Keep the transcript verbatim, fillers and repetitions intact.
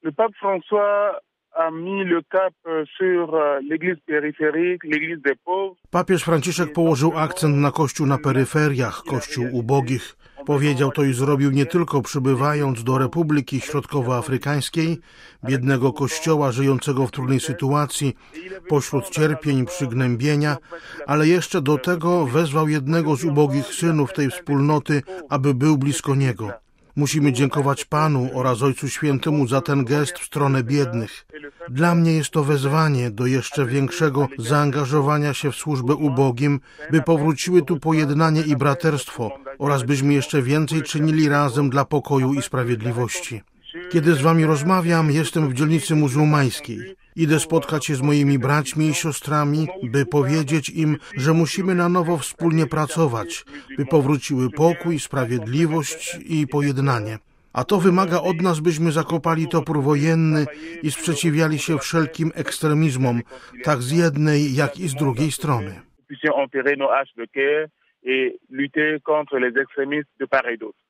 Le pape François a mis le cap sur l'église périphérique, l'église des pauvres. Papież Franciszek położył akcent na kościół na peryferiach, kościół ubogich. Powiedział to i zrobił nie tylko przybywając do Republiki Środkowoafrykańskiej, biednego kościoła żyjącego w trudnej sytuacji, pośród cierpień, przygnębienia, ale jeszcze do tego wezwał jednego z ubogich synów tej wspólnoty, aby był blisko niego. Musimy dziękować Panu oraz Ojcu Świętemu za ten gest w stronę biednych. Dla mnie jest to wezwanie do jeszcze większego zaangażowania się w służbę ubogim, by powróciły tu pojednanie i braterstwo oraz byśmy jeszcze więcej czynili razem dla pokoju i sprawiedliwości. Kiedy z wami rozmawiam, jestem w dzielnicy muzułmańskiej. Idę spotkać się z moimi braćmi i siostrami, by powiedzieć im, że musimy na nowo wspólnie pracować, by powróciły pokój, sprawiedliwość i pojednanie. A to wymaga od nas, byśmy zakopali topór wojenny i sprzeciwiali się wszelkim ekstremizmom, tak z jednej, jak i z drugiej strony. Et lutter contre les extrémistes de part et d'autre.